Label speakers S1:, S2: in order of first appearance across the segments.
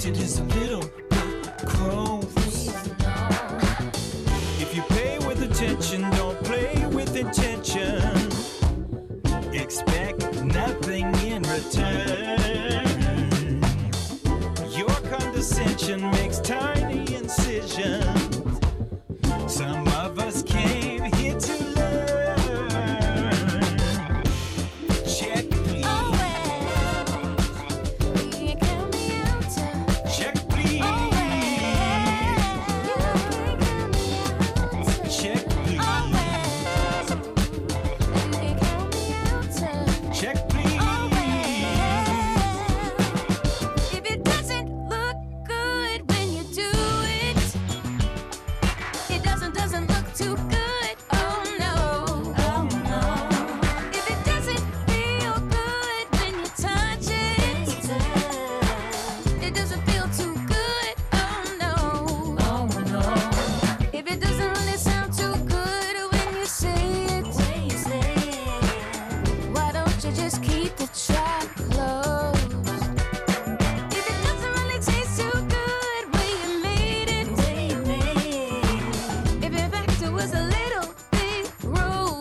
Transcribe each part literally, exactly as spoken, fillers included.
S1: it is a little bit close. If you pay with attention, don't play with intention. Expect nothing in return. Your condescension makes tiny incisions. Some of us came here to learn. Check, please.
S2: Oh, well, you can count me out.
S1: Check, please.
S2: Oh, well, you can count me out.
S1: Check, please.
S2: Oh, well, you can count me out.
S1: Check, please.
S2: Oh, well, if it doesn't look good when you do it, it doesn't doesn't look too good. Oh no, oh no. If it doesn't feel good when you touch it, it doesn't feel too good. Oh no, oh no. If it doesn't really sound too good when you say it, when you say it, why don't you just keep the track closed? If it doesn't really taste too good when you made it, when you made it, if in fact it was a little bit gross.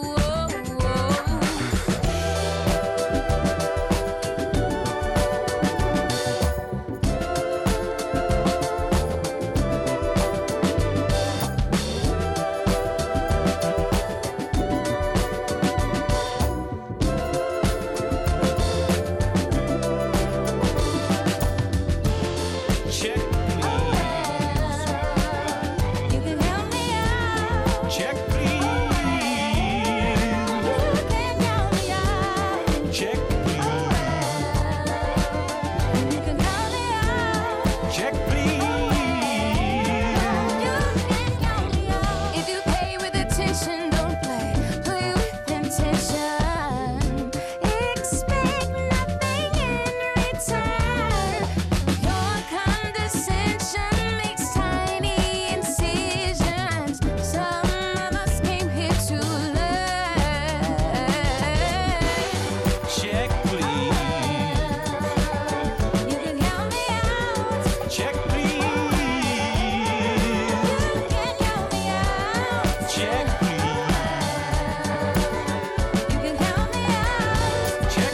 S1: Check,
S2: You can help me out.
S1: check, please.
S2: You can help me out.
S1: Check, please.
S2: You can help me out.
S1: Check, please.
S2: You can help me out. If you pay with attention, don't play. Play with intention. Expect nothing in return. Your condescension makes tiny incisions. Some of us came here to learn.
S1: Check, please.
S2: You can help me out.
S1: Check, please.
S2: You can help me out.
S1: Check, please.
S2: You can help me out.
S1: Check,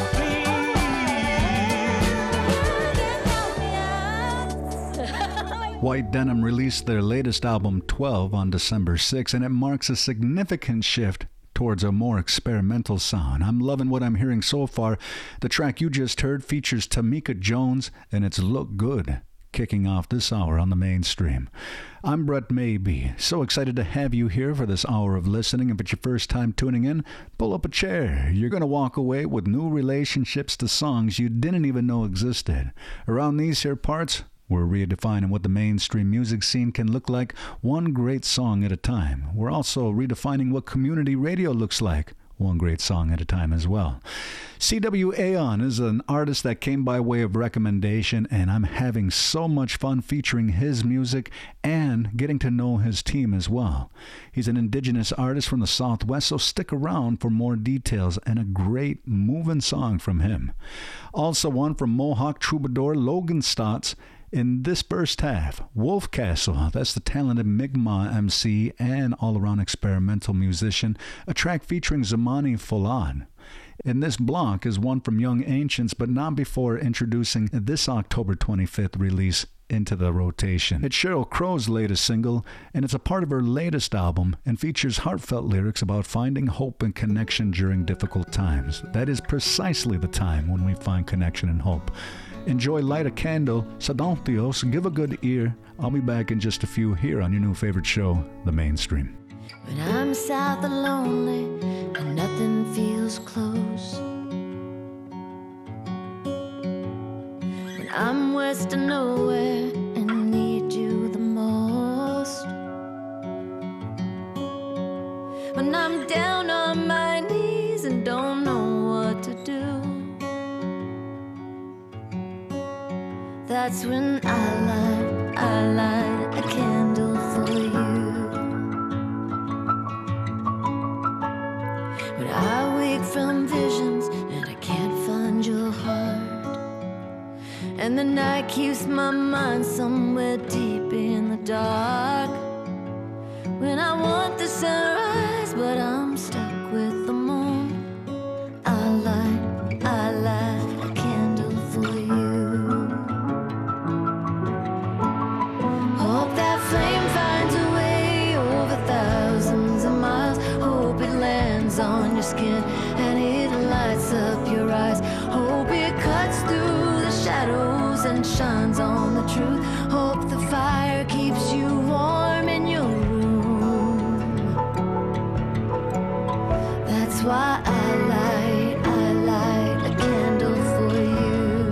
S1: please.
S3: White Denim released their latest album, twelve, on December sixth, and it marks a significant shift towards a more experimental sound. I'm loving what I'm hearing so far. The track you just heard features Tamika Jones, and it's Look Good, kicking off this hour on the Mainstream. I'm Brett Maybe. So excited to have you here for this hour of listening. If it's your first time tuning in, pull up a chair. You're going to walk away with new relationships to songs you didn't even know existed. Around these here parts, we're redefining what the mainstream music scene can look like, one great song at a time. We're also redefining what community radio looks like, one great song at a time as well. C W Aon is an artist that came by way of recommendation, and I'm having so much fun featuring his music and getting to know his team as well. He's an indigenous artist from the Southwest, so stick around for more details and a great moving song from him. Also one from Mohawk troubadour Logan Stotts. In this first half, Wolf Castle, that's the talented Mi'kmaq M C and all-around experimental musician, a track featuring Zamani Folad. In this block is one from Young Ancients, but not before introducing this October twenty-fifth release into the rotation. It's Sheryl Crow's latest single, and it's a part of her latest album and features heartfelt lyrics about finding hope and connection during difficult times. That is precisely the time when we find connection and hope. Enjoy Light a Candle, Sadontios, give a good ear. I'll be back in just a few here on your new favorite show, The Mainstream.
S2: When I'm south and lonely and nothing feels close, when I'm west of nowhere and need you the most, when I'm down on my knees and don't know what to do, that's when I light, I light a candle for you. When I wake from visions and I can't find your heart,
S4: And the night keeps my mind somewhere deep in the dark. When I want the sunrise, but I'm stuck with the moon. I light, I light a candle for you. Hope that flame finds a way over thousands of miles. Hope it lands on your skin and it lights up your eyes. Hope it cuts through the shadows and shines on the truth. Hope the fire keeps you warm in your room. That's why I light, I light a candle for you.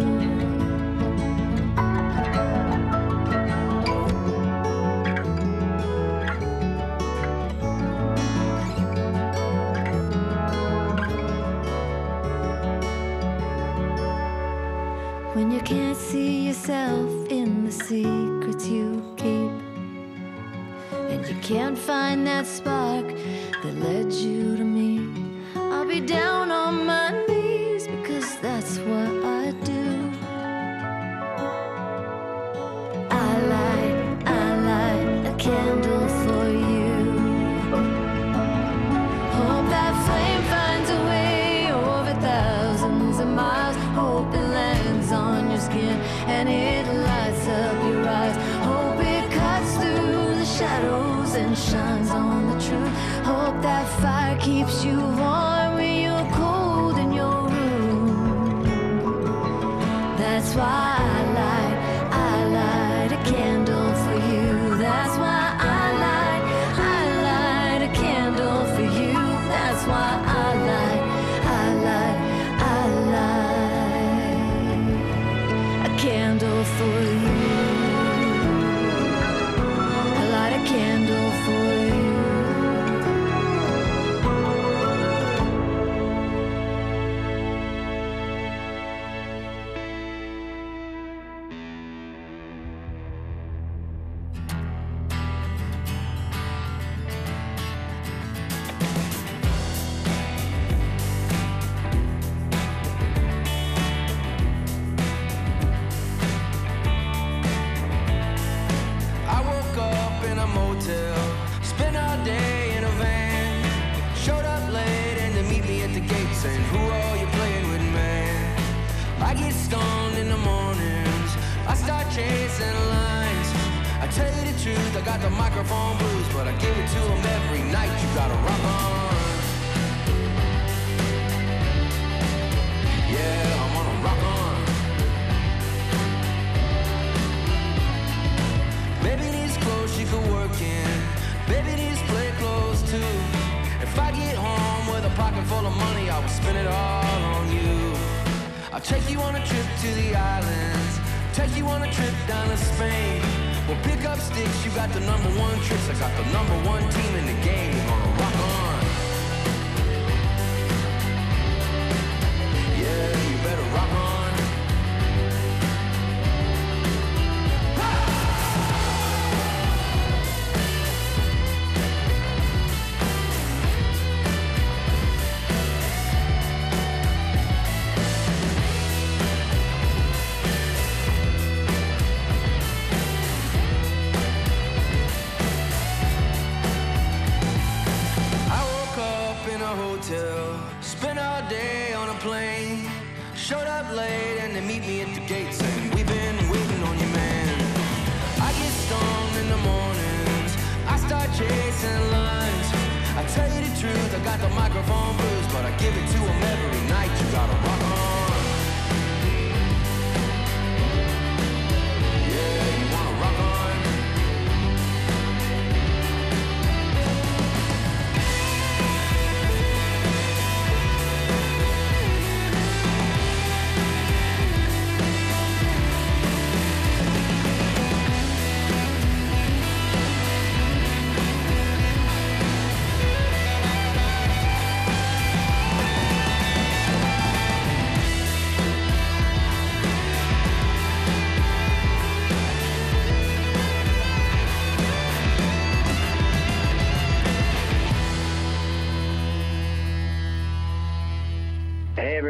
S4: When you can't see yourself in the secrets you keep, and you can't find that spark that led you to me, I'll be down on my knees because that's what I do. I light, I light a candle for you. Hope that flame finds a way over thousands of miles. Hope it lands on your skin and it lights up your eyes. Hope it cuts through the shadows and shines on the truth. Hope that fire keeps you warm when you're cold in your room. That's why I light, I light a candle for you. That's why I light, I light a candle for you. That's why I light, I light, I light a candle for you. I light a candle for you.
S1: I woke up in a motel, spent all day in a van. Showed up late and they meet me at the gate saying, who are you playing with, man? I get stoned in the mornings, I start chasing lines. I tell you the truth, I got the microphone blues, but I give it to them every night. You gotta rock on. Yeah, I'm gonna rock on. Baby needs clothes she could work in. Baby needs play clothes too. If I get home with a pocket full of money, I will spend it all on you. I'll take you on a trip to the islands, take you on a trip down to Spain. We'll pick up sticks, you got the number one tricks. I got the number one team in the game. You're gonna rock on. Yeah, you better rock on. Hotel, spent all day on a plane. Showed up late and they meet me at the gate saying, we've been waiting on you, man. I get stoned in the mornings, I start chasing lines. I tell you the truth, I got the microphone blues, but I give it to them every night. You gotta rock on. Yeah, you wanna rock on.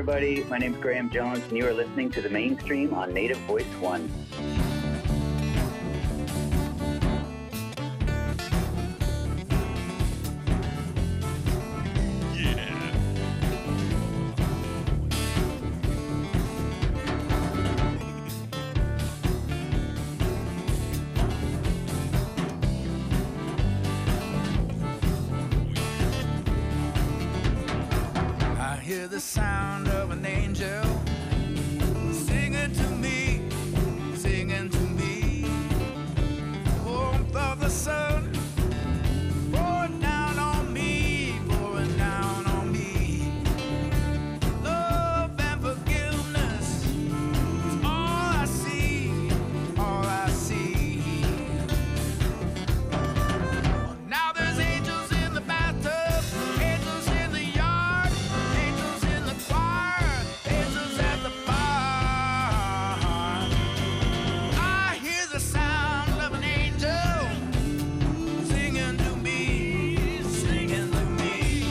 S5: everybody. My name's Graham Jones, and you are listening to The Mainstream on Native Voice One.
S1: The sound of an angel singing to me, singing to me. Warmth of the sun pouring down on me, pouring down on me. Love and forgiveness is all I see, all I see. Now there's angels in the bathtub, angels in the yard, angels in the choir, angels at the bar. I hear the sound of an angel singing to me, singing to me.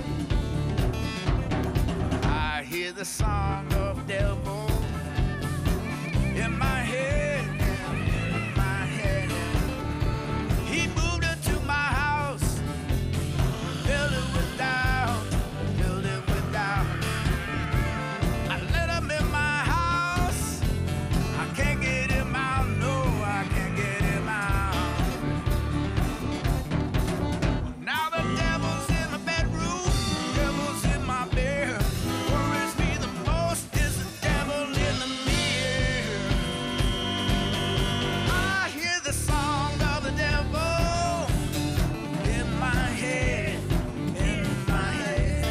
S1: I hear the song of devil in my head, in my head. He moved into my house, filled it with doubt, filled it with doubt. I let him in my house, I can't get him out, no, I can't get him out. Now the devil's in the bedroom, devil's in my bed. Worries me the most is the devil in the mirror. I hear the song of the devil in my head, in my head.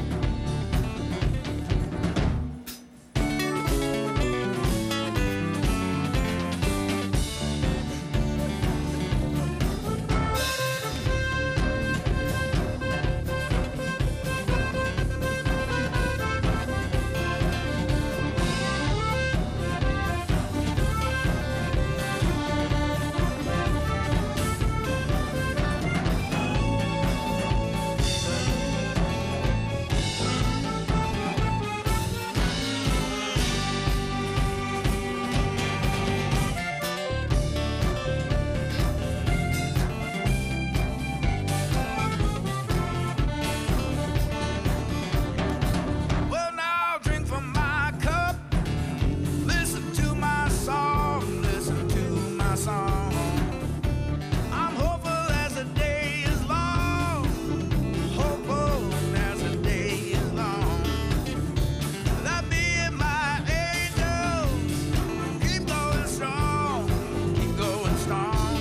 S1: Well, now drink from my cup, listen to my song, listen to my song. I'm hopeful as the day is long, hopeful as the day is long. That me and my angels keep going strong, keep going strong.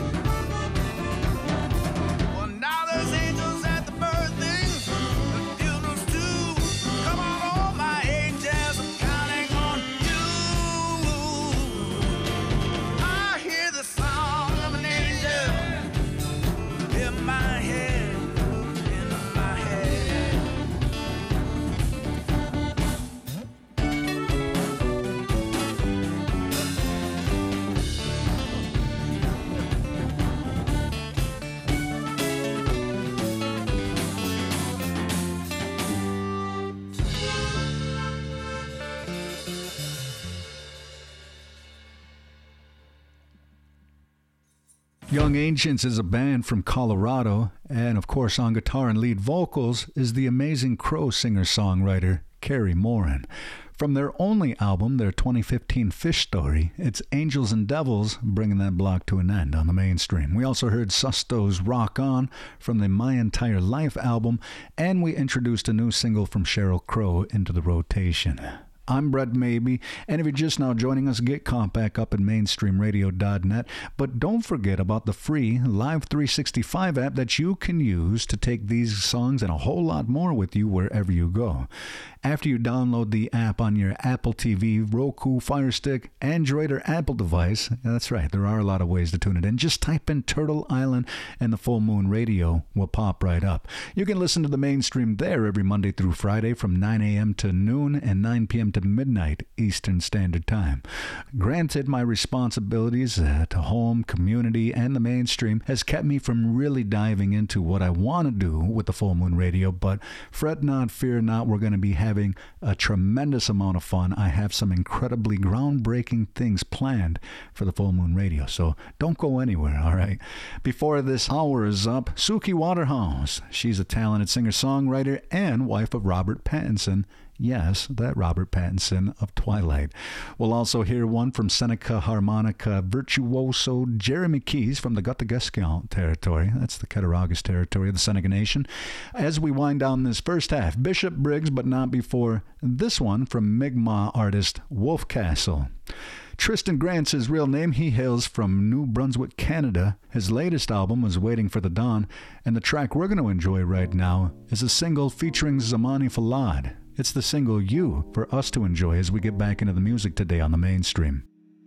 S1: Well, now there's angels at the birthings, the funerals too. Come on, all my angels, I'm counting on you. I hear the song of an angel in my head, in my head.
S3: Young Ancients is a band from Colorado, and of course on guitar and lead vocals is the amazing Crow singer-songwriter Carrie Morin. From their only album, their twenty fifteen Fish Story, it's Angels and Devils bringing that block to an end on the Mainstream. We also heard Susto's Rock On from the My Entire Life album, and we introduced a new single from Sheryl Crow into the rotation. I'm Brett Maybe, and if you're just now joining us, get caught back up at mainstream radio dot net. But don't forget about the free Live three sixty-five app that you can use to take these songs and a whole lot more with you wherever you go. After you download the app on your Apple T V, Roku, Fire Stick, Android, or Apple device, that's right, there are a lot of ways to tune it in. Just type in Turtle Island and the Full Moon Radio will pop right up. You can listen to the Mainstream there every Monday through Friday from nine a.m. to noon and nine p.m. to to midnight Eastern Standard Time. Granted, my responsibilities at home, community, and the mainstream has kept me from really diving into what I want to do with the Full Moon Radio, but fret not, fear not, we're going to be having a tremendous amount of fun. I have some incredibly groundbreaking things planned for the Full Moon Radio, so don't go anywhere, all right? Before this hour is up, Suki Waterhouse. She's a talented singer-songwriter and wife of Robert Pattinson. Yes, that Robert Pattinson of Twilight. We'll also hear one from Seneca harmonica virtuoso Jeremy Keys from the Guthagescalp territory. That's the Cattaraugus territory of the Seneca Nation. As we wind down this first half, Bishop Briggs, but not before this one from Mi'kmaq artist Wolf Castle. Tristan Grant's his real name. He hails from New Brunswick, Canada. His latest album was Waiting for the Dawn, and the track we're going to enjoy right now is a single featuring Zamani Falad. It's the single You for us to enjoy as we get back into the music today on the mainstream.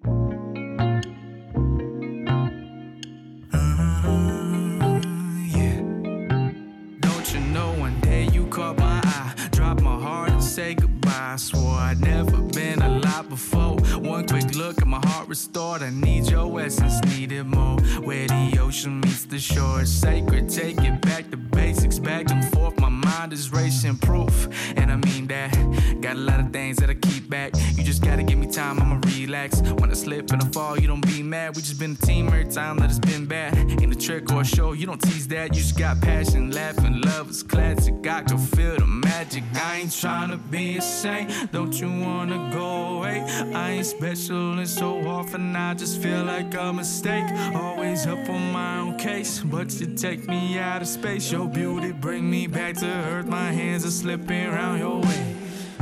S6: Uh, yeah. Don't you know one day you caught my eye, dropped my heart and say goodbye. I swore I'd never been alive before. One quick look at my heart restored. I need your essence, needed more. Where the ocean meets the shore, it's sacred. Take it back to basics, back and forth. My mind is racing proof, and I mean that. Got a lot of things that I keep back. You just gotta give me time, I'ma relax. When I slip and I fall, you don't be mad. We just been a team every time that it's been bad. Ain't a trick or a show, you don't tease that. You just got passion, laughing, love is classic. I can feel the magic. I ain't tryna be a saint, don't you wanna go away? I ain't special and so often I just feel like a mistake. Always up on my own case, but you take me out of space. Your beauty bring me back to earth. My hands are slipping around your waist.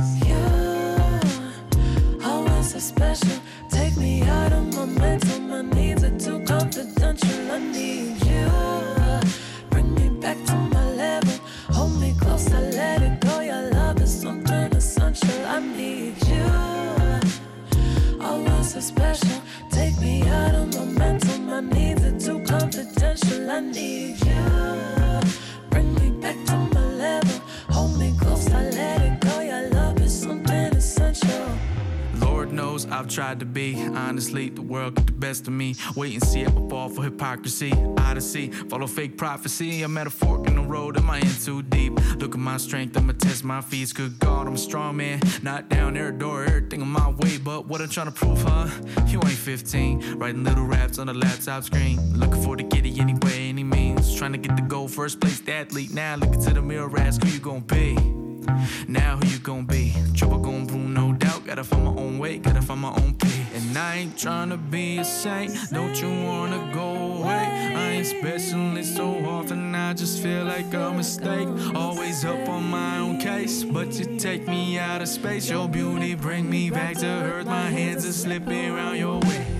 S4: You always so special. Take me out of my mental. My needs are too confidential. I need you. Bring me back to my level. Hold me close, I let it go. Your love is something essential. I need you. Always so special. Take me out of my mental. My needs are too confidential. I need you. Bring me back to my level. Hold me close, I let it go. Your love is something essential.
S6: Lord knows I've tried to be. Honestly, the world get the best of me. Wait and see if I fall for hypocrisy. Odyssey, follow fake prophecy. I'm at a fork in the road, am I in too deep? Look at my strength, I'ma test my feet. Good God, I'm a strong man. Not down there, door, everything on my way. But what I'm trying to prove, huh? You ain't fifteen. Writing little raps on the laptop screen. Looking for the kitty any way, any means. Trying to get the goal, first place athlete. Now look into the mirror, ask who you gon' be. Now who you gon' be? Trouble gon' brew, no doubt. Gotta find my own way, gotta find my own pee. And I ain't tryna be a saint, don't you wanna go away? I ain't special, it's so often I just feel like a mistake. Always up on my own case, but you take me out of space. Your beauty bring me back to earth. My hands are slipping around your waist.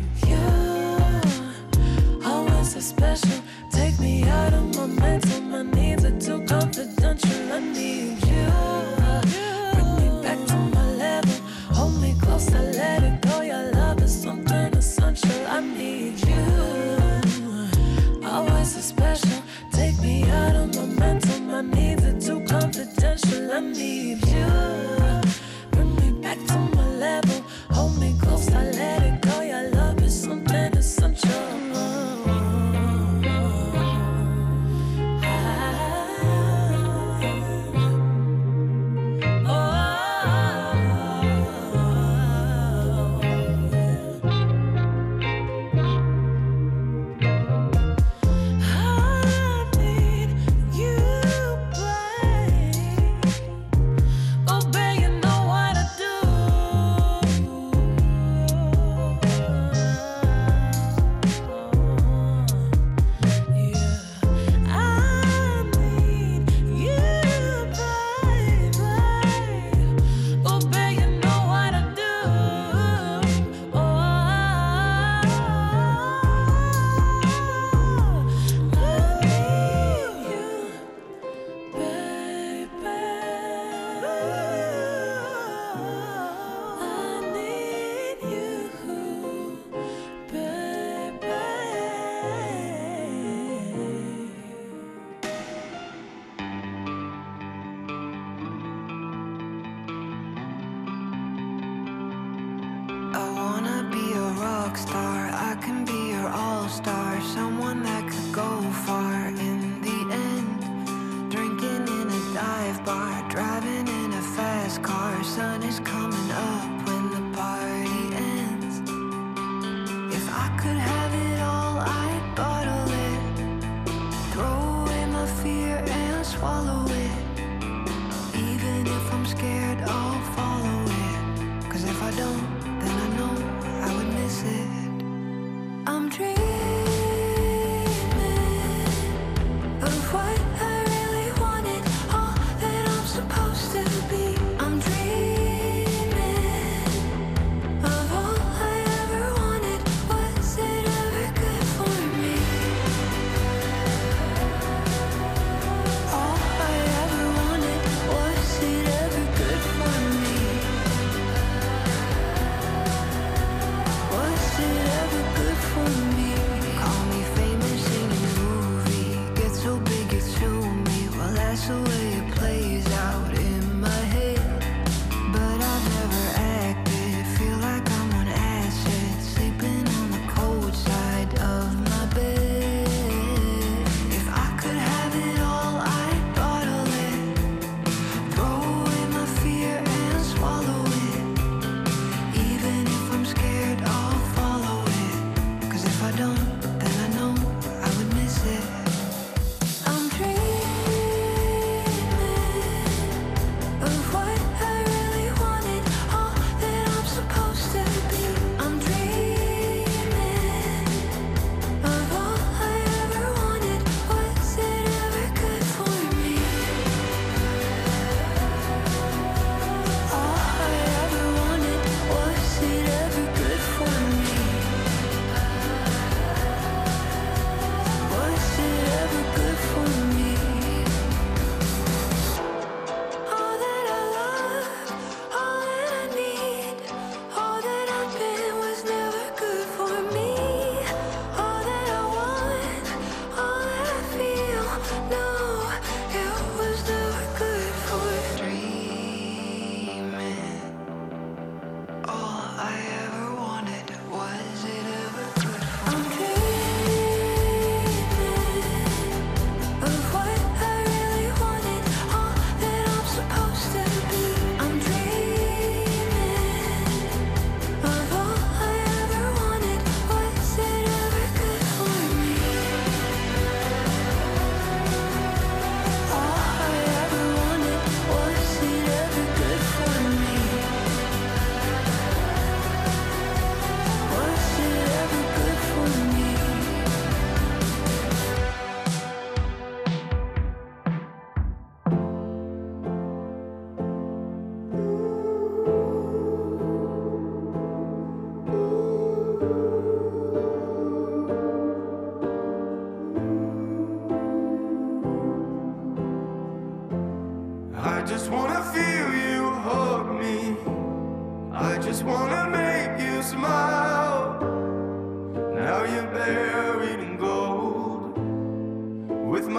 S4: You always so special. Take me out of my mental. My needs are too confidential. I need you. Bring me back to my level. Hold me close, I let it go. Your love is something essential. I need you. Always so special. Take me out of my mental. My needs are too confidential. I need you. Bring me back to my level. Hold me close, I let it go. Your love is something essential.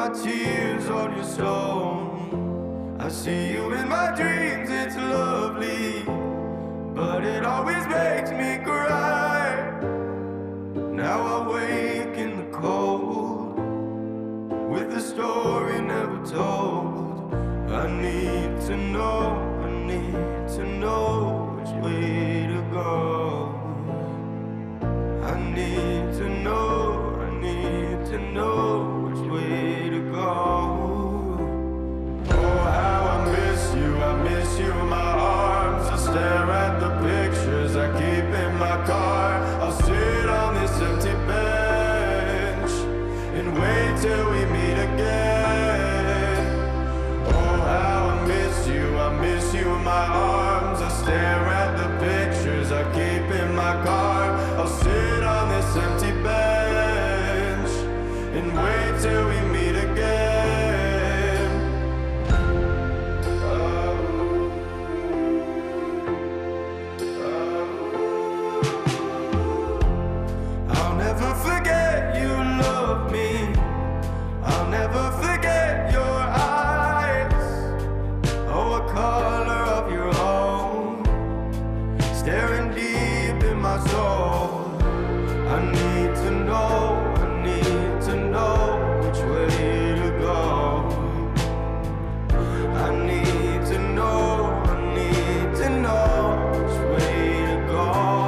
S7: my tears on your stone. I see you in my dreams, it's lovely, but it always makes me cry. Now I wake in the cold with a story never told. I need to know, I need to know which way to go. I need to know, I need to know which way to go. Oh, how I miss you, I miss you in my arms. I stare at the pictures I keep in my car. I'll sit on this empty bench and wait till we meet again. Oh, how I miss you, I miss you in my arms. I stare at the pictures I keep in my car. I'll sit on this empty bench and wait till we meet again. Oh, oh. I'll never forget you love me. I'll never forget your eyes. Oh, a color of your own, staring deep in my soul. I need to know, I need to know which way to go. I need to know, I need to know which way to go.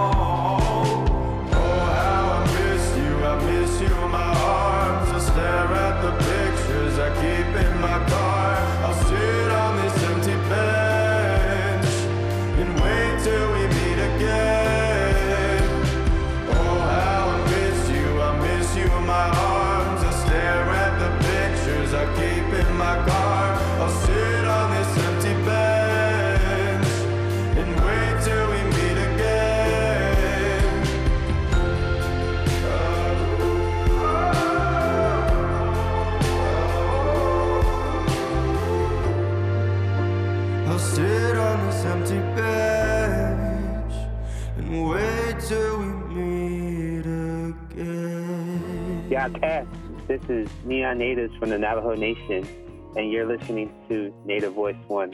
S7: Oh, how I miss you, I miss you in my arms. I stare at the pictures I keep in my car. I'll sit on this empty bench and wait till we meet again. Oh, how I miss you, I miss you in my arms. I stare at the pictures I keep in my car. I'll sit on this empty bench and wait till we meet again. I'll sit on this empty bench and wait till we meet again.
S5: Yeah, Kat, this is Neon Natives from the Navajo Nation, and you're listening to Native Voice One.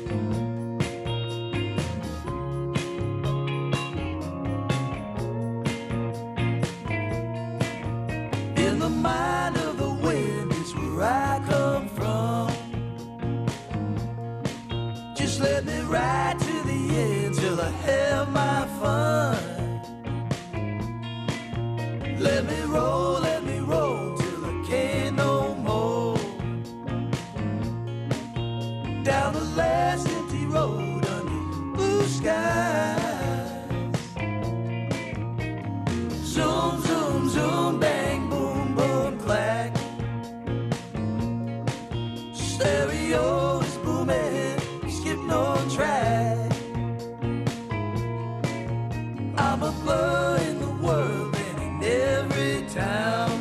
S8: In the mind of the wind is where I come from. Just let me ride to the end till I have my fun. Let me roll, let me roll till I can't no more. Down the last empty road under blue skies. Zoom, zoom, zoom, bang, boom, boom, clack. Stereo is booming, skip no track. I'm a blur in the world and in every town.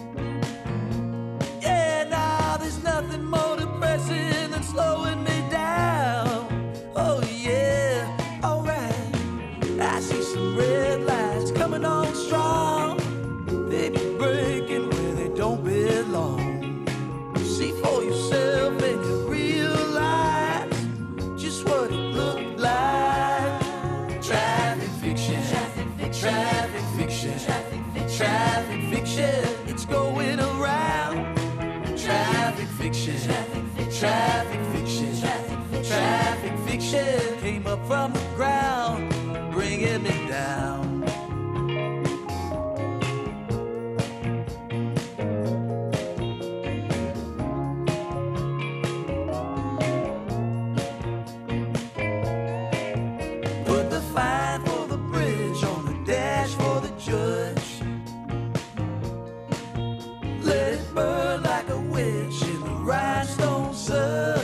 S8: Yeah, now there's nothing more depressing than slowing me down. Oh yeah, alright. I see some red lights coming on strong. They be breaking where they don't belong. See for yourself and you realize just what it looked like. Traffic fiction, traffic fiction, traffic fiction, traffic fiction, traffic fiction. It's going around. Traffic fiction, traffic fiction, traffic fiction, traffic fiction, traffic fiction. Came up from the ground, bringing me down. Put the fine for the bridge on the dash for the judge. Let it burn like a witch in the rhinestone sun.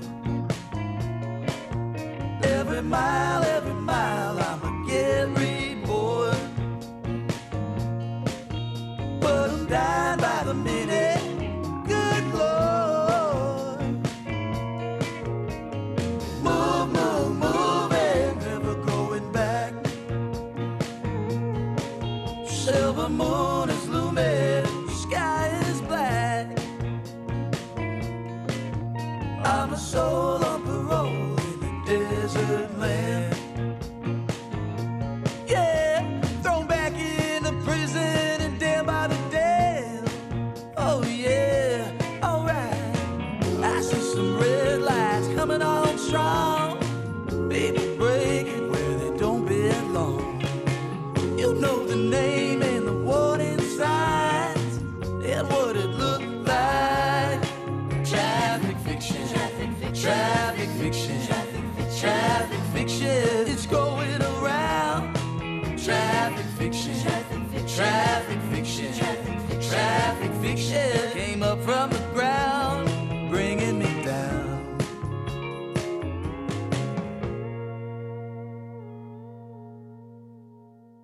S8: Every mile, every mile, I'ma get reborn. But I'm dying by the minute. Good Lord. Move, move, moving, never going back. Silver moon is looming, sky is black. soul on parole in the desert land. Yeah, thrown back into prison and down by the dam. Oh yeah, alright. I see some red lights coming on strong. People breaking where they don't belong. You know the name and the warning signs and what it looked like. Traffic fiction, traffic fiction, traffic fiction, traffic fiction. It's going around. Traffic fiction, traffic fiction, traffic fiction, traffic fiction. Came up from the ground.